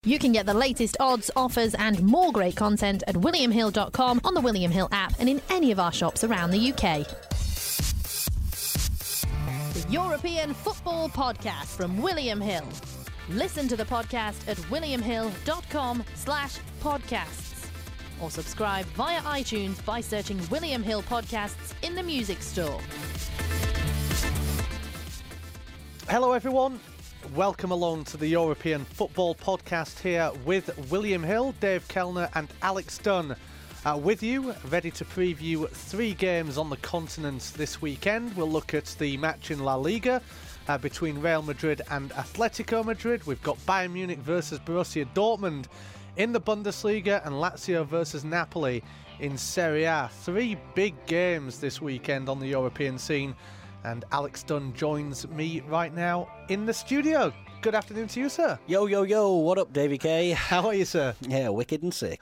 You can get the latest odds, offers and more great content at williamhill.com, on the William Hill app and in any of our shops around the UK. The European Football Podcast from William Hill. Listen to the podcast at williamhill.com/podcasts or subscribe via iTunes by searching William Hill Podcasts in the music store. Hello everyone. Welcome along to the European Football Podcast here with William Hill, Dave Kellner and Alex Dunn with you, ready to preview 3 games on the continent this weekend. We'll look at the match in La Liga between Real Madrid and Atletico Madrid. We've got Bayern Munich versus Borussia Dortmund in the Bundesliga and Lazio versus Napoli in Serie A. 3 big games this weekend on the European scene. And Alex Dunn joins me right now in the studio. Good afternoon to you, sir. Yo, yo, yo. What up, Davey K? How are you, sir? Yeah, wicked and sick.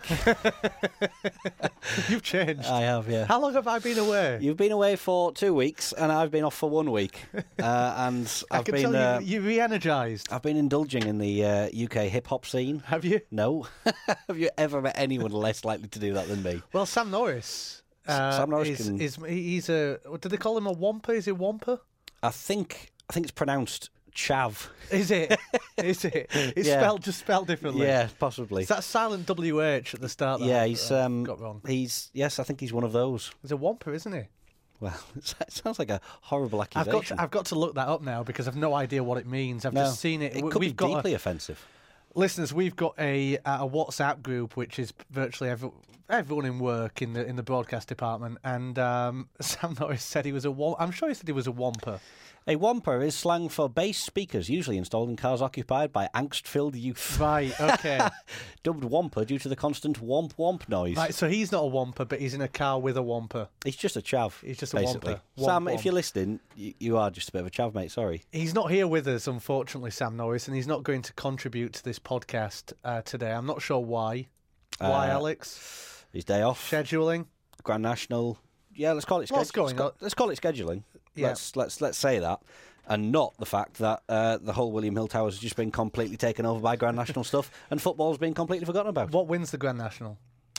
You've changed. I have, yeah. How long have I been away? You've been away for 2 weeks, and I've been off for 1 week. And I can tell you're re-energised. I've been indulging in the UK hip-hop scene. Have you? No. Have you ever met anyone less likely to do that than me? Well, Sam Norris... Sam Norris he's a... Do they call him a Wampa? Is he Wampa? I think it's pronounced Chav. Is it? Is it? It's Yeah. spelled differently. Yeah, possibly. It's that silent WH at the start that Yeah, I he's got wrong. Yes, I think he's one of those. He's a Wampa, isn't he? Well, it sounds like a horrible accusation. I've got to look that up now because I've no idea what it means. I've just seen it. It could be deeply offensive. Listeners, we've got a WhatsApp group which is virtually everyone in work in the broadcast department, and Sam Norris said he was a Wampa. I'm sure he said he was a Wampa. A Wampa is slang for bass speakers, usually installed in cars occupied by angst-filled youth. Right, okay. Dubbed Wampa due to the constant womp-womp noise. Right, so he's not a Wampa, but he's in a car with a Wampa. He's just a chav. He's just a basically. Wampa. Sam, Womp, if you're listening, you are just a bit of a chav, mate. Sorry. He's not here with us, unfortunately, Sam Norris, and he's not going to contribute to this podcast today. I'm not sure why. Why, Alex? His day off. Scheduling. Grand National. Yeah, let's call it scheduling. What's going on? Let's call it scheduling. Yeah. Let's say that. And not the fact that the whole William Hill Towers has just been completely taken over by Grand National stuff and football's been completely forgotten about. What wins the Grand National?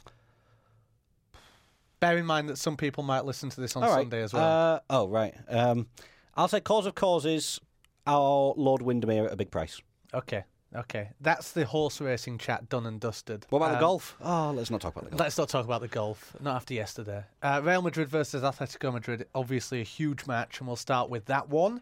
Bear in mind that some people might listen to this on Sunday as well. Right. I'll say cause of causes, our Lord Windermere at a big price. Okay. That's the horse racing chat done and dusted. What about the golf? Let's not talk about the golf. Let's not talk about the golf. Not after yesterday. Real Madrid versus Atletico Madrid, obviously a huge match, and we'll start with that one.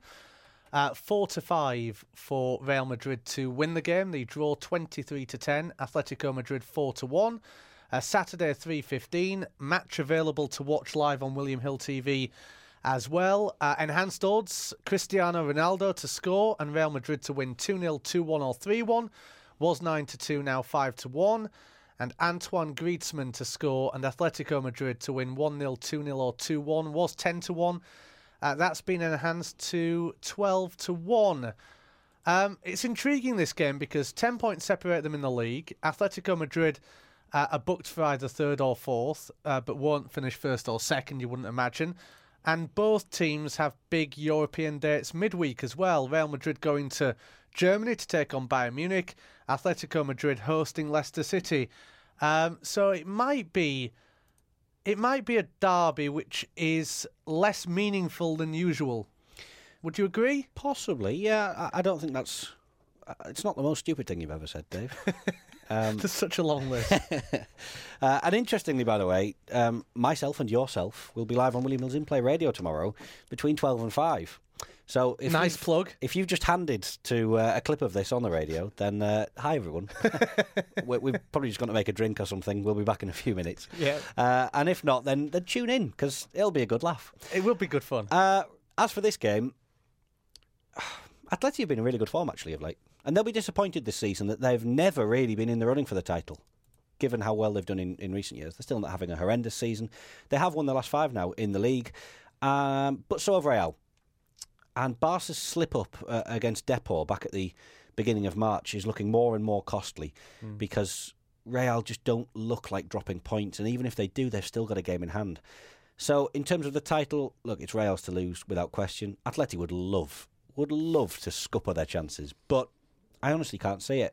4-5 for Real Madrid to win the game. They draw 23-10. Atletico Madrid 4-1. Saturday 3:15. Match available to watch live on William Hill TV as well. Enhanced odds, Cristiano Ronaldo to score and Real Madrid to win 2-0, 2-1 or 3-1. Was 9-2, now 5-1. And Antoine Griezmann to score and Atletico Madrid to win 1-0, 2-0 or 2-1. Was 10-1. That's been enhanced to 12-1. It's intriguing, this game, because 10 points separate them in the league. Atletico Madrid are booked for either third or fourth, but won't finish first or second, you wouldn't imagine. And both teams have big European dates midweek as well. Real Madrid going to Germany to take on Bayern Munich. Atletico Madrid hosting Leicester City. So it might be a derby which is less meaningful than usual. Would you agree? Possibly, yeah. I don't think that's... It's not the most stupid thing you've ever said, Dave. There's such a long list. And interestingly, by the way, myself and yourself will be live on William Hill's In-Play Radio tomorrow between 12 and 5. So nice plug. If you've just handed to a clip of this on the radio, then hi everyone. We're probably just going to make a drink or something. We'll be back in a few minutes. Yeah. And if not, then tune in, because it'll be a good laugh. It will be good fun. As for this game, Atleti have been in really good form actually of late. And they'll be disappointed this season that they've never really been in the running for the title, given how well they've done in recent years. They're still not having a horrendous season. They have won the last 5 now in the league, but so have Real. And Barca's slip-up against Depor back at the beginning of March is looking more and more costly because Real just don't look like dropping points, and even if they do, they've still got a game in hand. So in terms of the title, look, it's Real's to lose without question. Atleti would love to scupper their chances, but I honestly can't see it.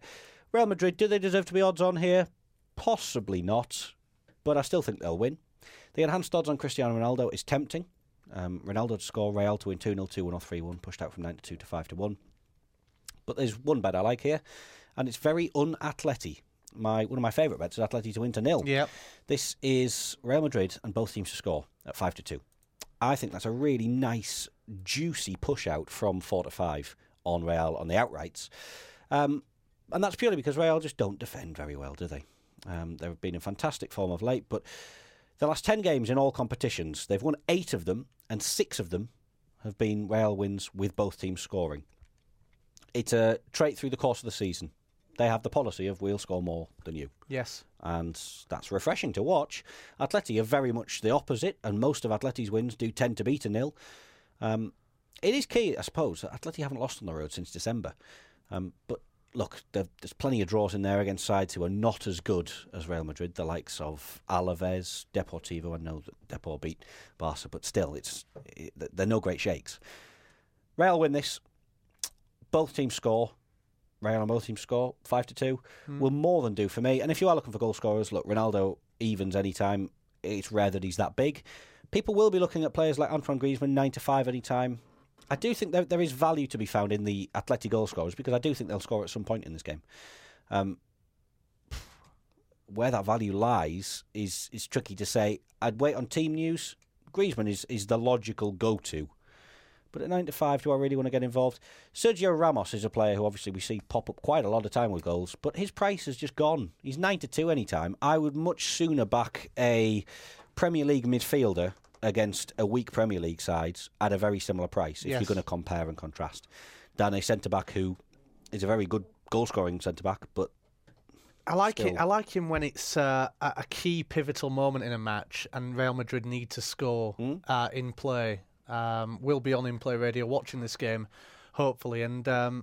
Real Madrid, do they deserve to be odds on here? Possibly not, but I still think they'll win. The enhanced odds on Cristiano Ronaldo is tempting. Ronaldo to score, Real to win 2-0, 2-1 or 3-1, pushed out from 9-2 to 5-1. But there's one bet I like here, and it's very un-Atleti. One of my favourite bets is Atleti to win to 0. Yep. This is Real Madrid and both teams to score at 5-2. I think that's a really nice, juicy push out from 4-5 on Real on the outrights. And that's purely because Real just don't defend very well, do they? They've been in fantastic form of late, but the last 10 games in all competitions, they've won 8 of them, and 6 of them have been Real wins with both teams scoring. It's a trait through the course of the season. They have the policy of we'll score more than you. Yes. And that's refreshing to watch. Atleti are very much the opposite, and most of Atleti's wins do tend to be to 0. It is key, I suppose, that Atleti haven't lost on the road since December. But look, there's plenty of draws in there against sides who are not as good as Real Madrid, the likes of Alaves, Deportivo. I know that Depor beat Barca, but still, they're no great shakes. Real win this. Both teams score. Real and both teams score 5-2. Will more than do for me. And if you are looking for goal scorers, look, Ronaldo evens anytime. It's rare that he's that big. People will be looking at players like Antoine Griezmann 9-5 anytime. I do think there is value to be found in the Atleti goal scorers because I do think they'll score at some point in this game. Where that value lies is tricky to say. I'd wait on team news. Griezmann is the logical go-to. But at 9-5, do I really want to get involved? Sergio Ramos is a player who obviously we see pop up quite a lot of time with goals, but his price has just gone. He's 9-2 anytime. I would much sooner back a Premier League midfielder against a weak Premier League side at a very similar price, if you're going to compare and contrast, than a centre-back who is a very good goal-scoring centre-back, but I like it. I like him when it's a key pivotal moment in a match and Real Madrid need to score in play. We'll be on In Play Radio watching this game, hopefully. And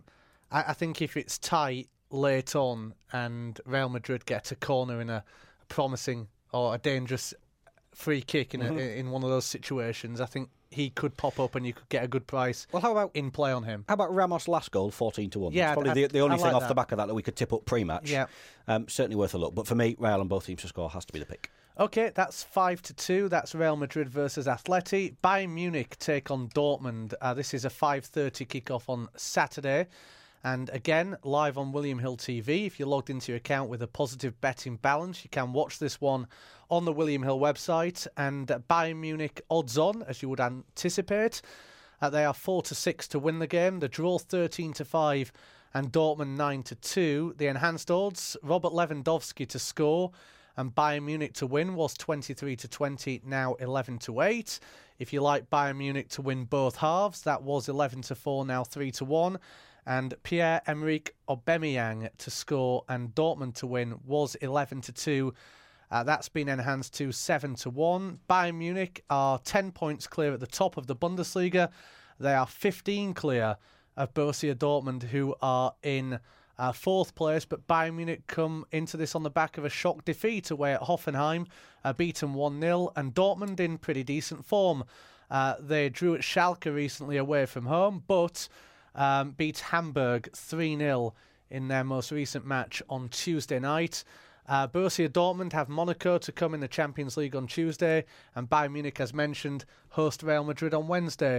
I think if it's tight late on and Real Madrid get a corner in a promising or a dangerous free kick in one of those situations, I think he could pop up and you could get a good price. Well, how about in play on him? How about Ramos' last goal, 14-1? Yeah, that's probably the only thing off that. the back of that we could tip up pre-match. Yeah, certainly worth a look. But for me, Real and both teams to score has to be the pick. Okay, that's 5-2. That's Real Madrid versus Atleti. Bayern Munich take on Dortmund. This is a 5:30 kickoff on Saturday. And again, live on William Hill TV. If you're logged into your account with a positive betting balance, you can watch this one on the William Hill website. And Bayern Munich odds on, as you would anticipate. They are 4-6 to win the game. The draw 13-5 and Dortmund 9-2. The enhanced odds, Robert Lewandowski to score and Bayern Munich to win was 23-20, now 11-8. If you like Bayern Munich to win both halves, that was 11-4, now 3-1. And Pierre-Emerick Aubameyang to score and Dortmund to win was 11-2. That's been enhanced to 7-1. Bayern Munich are 10 points clear at the top of the Bundesliga. They are 15 clear of Borussia Dortmund, who are in fourth place, but Bayern Munich come into this on the back of a shock defeat away at Hoffenheim, beaten 1-0, and Dortmund in pretty decent form. They drew at Schalke recently away from home, but beat Hamburg 3-0 in their most recent match on Tuesday night. Borussia Dortmund have Monaco to come in the Champions League on Tuesday, and Bayern Munich, as mentioned, host Real Madrid on Wednesday.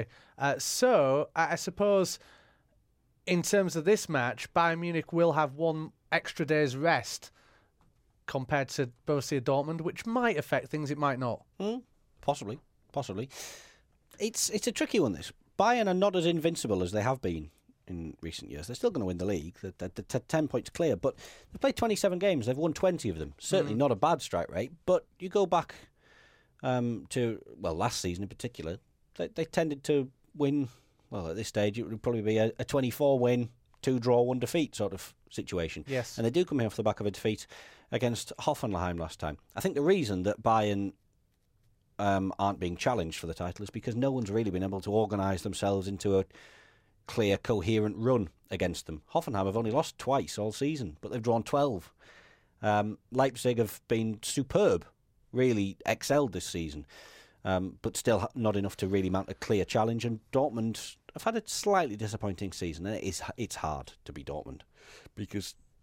So I suppose in terms of this match, Bayern Munich will have one extra day's rest compared to Borussia Dortmund, which might affect things, it might not. Possibly. It's a tricky one, this. Bayern are not as invincible as they have been in recent years. They're still going to win the league. They're 10 points clear, but they've played 27 games. They've won 20 of them. Certainly not a bad strike rate, but you go back to, last season in particular, they tended to win. Well, at this stage, it would probably be a 24-win, 2-draw, 1 defeat sort of situation. Yes. And they do come here off the back of a defeat against Hoffenheim last time. I think the reason that Bayern aren't being challenged for the title is because no one's really been able to organise themselves into a clear, coherent run against them. Hoffenheim have only lost twice all season, but they've drawn 12. Leipzig have been superb, really excelled this season. But still not enough to really mount a clear challenge. And Dortmund have had a slightly disappointing season. And it's hard to be Dortmund because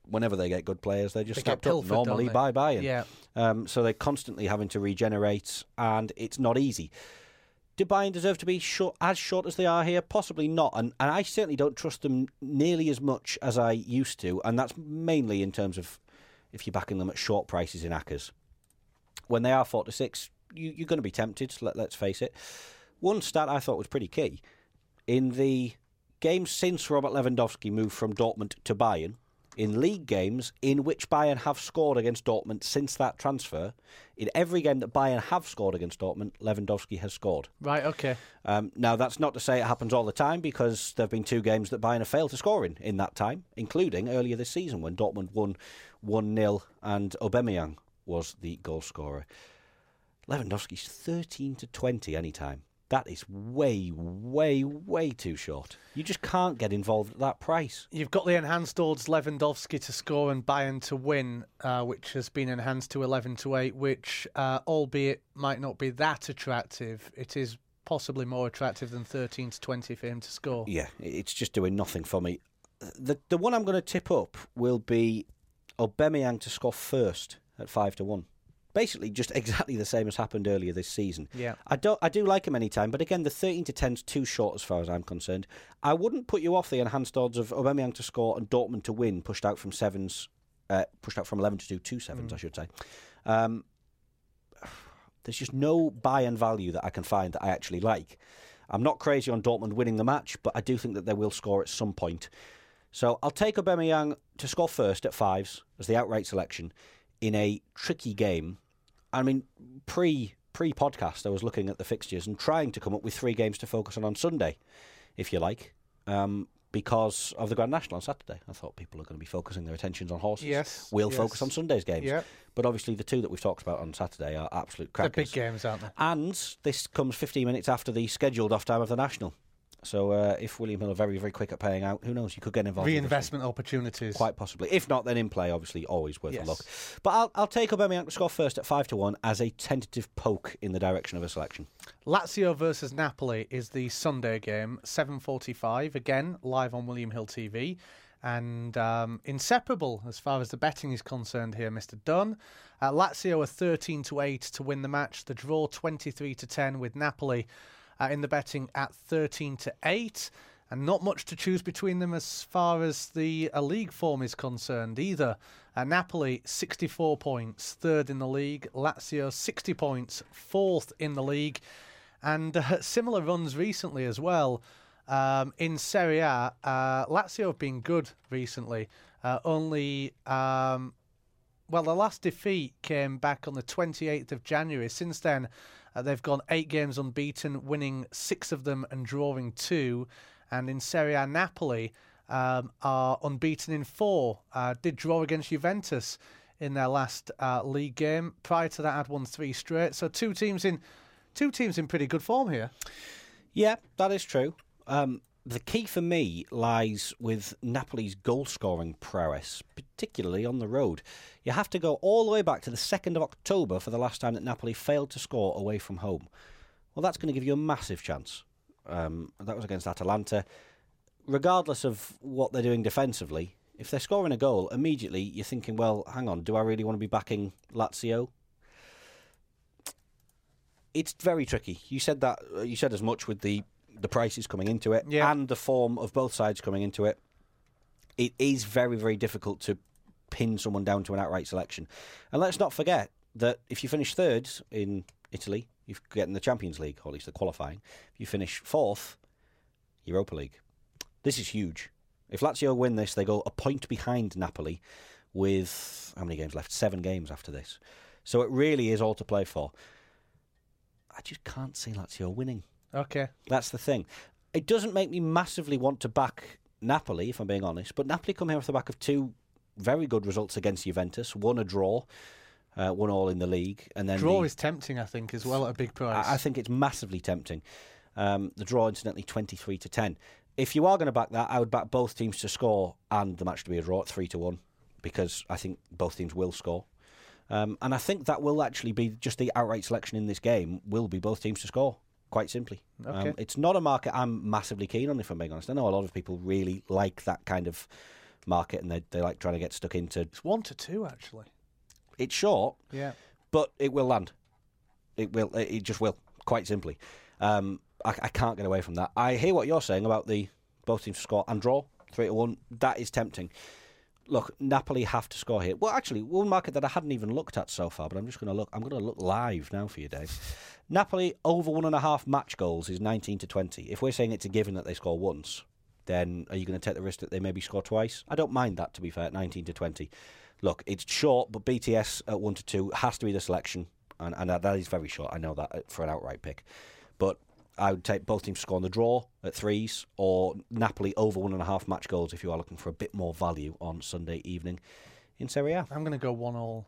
whenever they get good players, they just They get snapped up pilfered, normally don't they? by Bayern. Yeah. So they're constantly having to regenerate, and it's not easy. Do Bayern deserve to be as short as they are here? Possibly not. And I certainly don't trust them nearly as much as I used to, and that's mainly in terms of if you're backing them at short prices in Ackers. When they are 4-6, you're going to be tempted, let's face it. One stat I thought was pretty key. In the games since Robert Lewandowski moved from Dortmund to Bayern, in league games in which Bayern have scored against Dortmund since that transfer, in every game that Bayern have scored against Dortmund, Lewandowski has scored. Right, okay. Now, that's not to say it happens all the time, because there have been 2 games that Bayern have failed to score in that time, including earlier this season when Dortmund won 1-0 and Aubameyang was the goal scorer. Lewandowski's 13-20 any time. That is way, way, way too short. You just can't get involved at that price. You've got the enhanced odds Lewandowski to score and Bayern to win, which has been enhanced to 11-8, which, albeit might not be that attractive, it is possibly more attractive than 13-20 for him to score. Yeah, it's just doing nothing for me. The one I'm going to tip up will be Aubameyang to score first at 5-1. Basically, just exactly the same as happened earlier this season. Yeah, I do like him anytime, but again, the 13-10 is too short as far as I'm concerned. I wouldn't put you off the enhanced odds of Aubameyang to score and Dortmund to win, pushed out from 11-2 to 7s, I should say. There's just no Bayern value that I can find that I actually like. I'm not crazy on Dortmund winning the match, but I do think that they will score at some point. So I'll take Aubameyang to score first at 5s as the outright selection in a tricky game. I mean, pre-podcast, I was looking at the fixtures and trying to come up with 3 games to focus on Sunday, if you like, because of the Grand National on Saturday. I thought people are going to be focusing their attentions on horses. Yes. We'll focus on Sunday's games. Yeah. But obviously the 2 that we've talked about on Saturday are absolute crackers. They're big games, aren't they? And this comes 15 minutes after the scheduled off time of the National. So if William Hill are very, very quick at paying out, who knows? You could get involved. Reinvestment opportunities. Quite possibly. If not, then in play, obviously, always worth a look. But I'll take Aubameyang to score first at 5-1 as a tentative poke in the direction of a selection. Lazio versus Napoli is the Sunday game, 7:45, again, live on William Hill TV. And inseparable as far as the betting is concerned here, Mr. Dunn. Lazio are 13-8 to win the match. The draw 23-10 with Napoli in the betting at 13-8, and not much to choose between them as far as the league form is concerned either. Napoli 64 points, 3rd in the league. Lazio 60 points, 4th in the league, and similar runs recently as well. In Serie A, Lazio have been good recently. The last defeat came back on the 28th of January. Since then, they've gone 8 games unbeaten, winning 6 of them and drawing 2. And in Serie A, Napoli are unbeaten in 4. Did draw against Juventus in their last league game. Prior to that, had won 3 straight. So two teams in pretty good form here. Yeah, that is true. The key for me lies with Napoli's goal-scoring prowess, particularly on the road. You have to go all the way back to the 2nd of October for the last time that Napoli failed to score away from home. Well, that's going to give you a massive chance. That was against Atalanta. Regardless of what they're doing defensively, if they're scoring a goal, immediately you're thinking, well, hang on, do I really want to be backing Lazio? It's very tricky. You said as much with the prices coming into it and the form of both sides coming into it. It is very, very difficult to pin someone down to an outright selection. And let's not forget that if you finish 3rd in Italy, you get in the Champions League, or at least the qualifying. If you finish 4th, Europa League. This is huge. If Lazio win this, they go a point behind Napoli with, how many games left? 7 games after this. So it really is all to play for. I just can't see Lazio winning. Okay. That's the thing. It doesn't make me massively want to back Napoli, if I'm being honest, but Napoli come here off the back of 2 very good results against Juventus. 1 a draw, 1 all in the league. And then draw is tempting, I think, as well at a big price. I think it's massively tempting. The draw, incidentally, 23-10. If you are going to back that, I would back both teams to score and the match to be a draw at 3-1, because I think both teams will score. And I think that will actually be just the outright selection in this game, will be both teams to score. Quite simply. Okay. It's not a market I'm massively keen on, if I'm being honest. I know a lot of people really like that kind of market, and they like trying to get stuck into. It's 1-2 actually. It's short, Yeah. but it will land. It will. It just will. Quite simply, I can't get away from that. I hear what you're saying about the both teams to score and draw 3-1. That is tempting. Look, Napoli have to score here. Well, actually, one market that I hadn't even looked at so far, but I'm just going to look. I'm going to look live now for you, Dave. Napoli over 1.5 match goals is 19-20. If we're saying it's a given that they score once, then are you going to take the risk that they maybe score twice? I don't mind that, to be fair, 19-20. Look, it's short, but BTS at 1-2 has to be the selection, and that is very short. I know that for an outright pick, but I would take both teams to score on the draw at 3s, or Napoli over 1.5 match goals if you are looking for a bit more value on Sunday evening in Serie A. I'm going to go 1-1,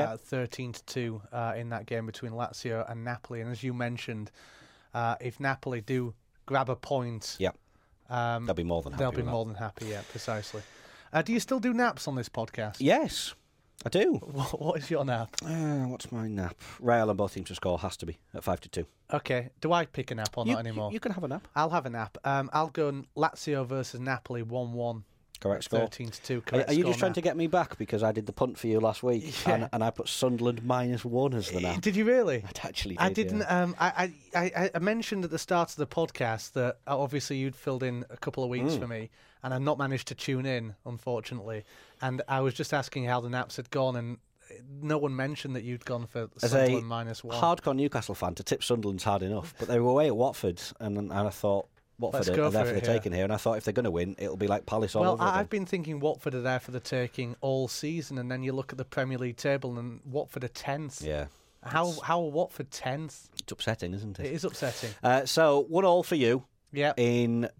13-2 in that game between Lazio and Napoli. And as you mentioned, if Napoli do grab a point, they'll be more than happy. They'll be more than happy. Yeah, precisely. Do you still do naps on this podcast? Yes, I do. What is your nap? What's my nap? Real and both teams to score has to be at 5-2. Okay. Do I pick a nap or not anymore? You can have a nap. I'll have a nap. I'll go Lazio versus Napoli 1-1. Correct score. 13-2. Correct Are you score just trying to get me back because I did the punt for you last week and I put Sunderland -1 as the nap? Did you really? I actually did. I didn't. Yeah. I mentioned at the start of the podcast that obviously you'd filled in a couple of weeks for me, and I'd not managed to tune in, unfortunately. And I was just asking how the naps had gone, and no one mentioned that you'd gone for Sunderland -1. Hardcore Newcastle fan, to tip Sunderland's hard enough, but they were away at Watford, and I thought Watford are there for the taking here, and I thought if they're going to win, it'll be like Palace all over again. I've been thinking Watford are there for the taking all season, and then you look at the Premier League table, and Watford are 10th. Yeah. How are Watford 10th? It's upsetting, isn't it? It is upsetting. So 1-1 for you. Yeah. In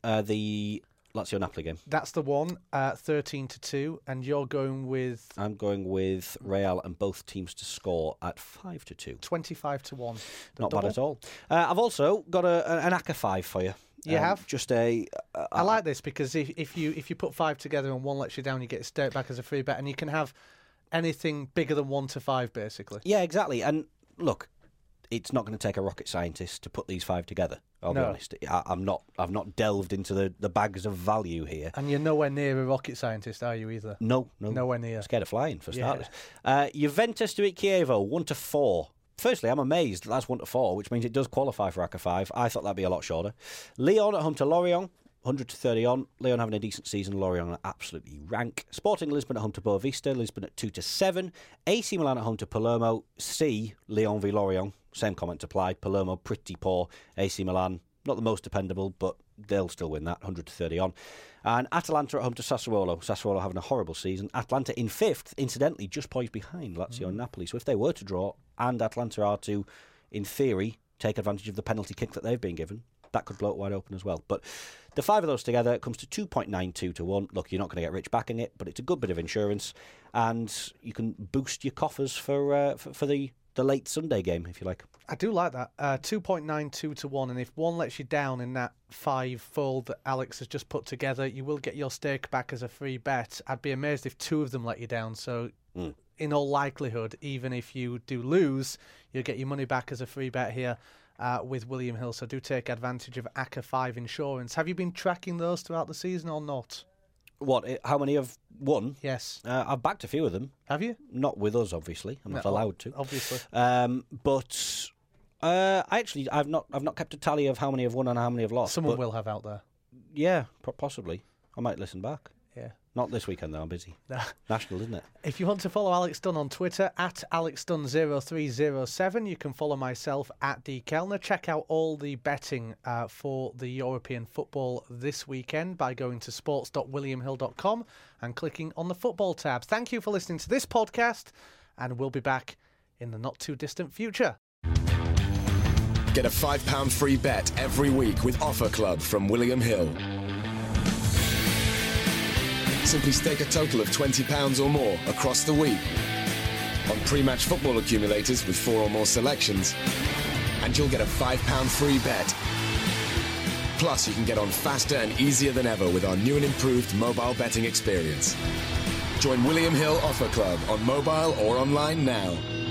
the Lazio Napoli game. That's the one, 13-2, and you're going with... I'm going with Real and both teams to score at 5-2. 25-1. Not bad at all. I've also got an Aka 5 for you. You have? Just I like this because if you put 5 together and one lets you down, you get it straight back as a free bet, and you can have anything bigger than 1-5 basically. Yeah, exactly. And look, it's not going to take a rocket scientist to put these 5 together. I'll be honest. I've not delved into the bags of value here. And you're nowhere near a rocket scientist, are you either? No. Nowhere near. Scared of flying for starters. Juventus to beat Chievo 1-4. Firstly, I'm amazed that's 1-4, which means it does qualify for Aka 5. I thought that'd be a lot shorter. Lyon at home to Lorient, 100-30 on. Lyon having a decent season. Lorient are absolutely rank. Sporting Lisbon at home to Boavista. Lisbon at 2-7. AC Milan at home to Palermo. C. Lyon v Lorient. Same comment applied. Palermo pretty poor. AC Milan not the most dependable, but they'll still win that. 100-30 on. And Atalanta at home to Sassuolo. Sassuolo having a horrible season. Atalanta in 5th, incidentally, just poised behind Lazio and Napoli. So if they were to draw, and Atalanta are to, in theory, take advantage of the penalty kick that they've been given, that could blow it wide open as well. But the 5 of those together comes to 2.92 to 1. Look, you're not going to get rich backing it, but it's a good bit of insurance, and you can boost your coffers for the late Sunday game, if you like. I do like that. 2.92 to 1, and if one lets you down in that 5-fold that Alex has just put together, you will get your stake back as a free bet. I'd be amazed if 2 of them let you down. So in all likelihood, even if you do lose, you'll get your money back as a free bet here with William Hill. So do take advantage of Aka 5 insurance. Have you been tracking those throughout the season or not? What? How many have won? Yes. I've backed a few of them. Have you? Not with us, obviously. I'm not allowed to. Obviously. But I've not kept a tally of how many have won and how many have lost. Someone will have out there. Yeah, possibly. I might listen back. Yeah. Not this weekend, though. I'm busy. National, isn't it? If you want to follow Alex Dunn on Twitter, at AlexDunn0307, you can follow myself at D. Kellner. Check out all the betting for the European football this weekend by going to sports.williamhill.com and clicking on the football tab. Thank you for listening to this podcast, and we'll be back in the not-too-distant future. Get a £5 free bet every week with Offer Club from William Hill. Simply stake a total of £20 or more across the week on pre-match football accumulators with 4 or more selections, and you'll get a £5 free bet. Plus, you can get on faster and easier than ever with our new and improved mobile betting experience. Join William Hill Offer Club on mobile or online now.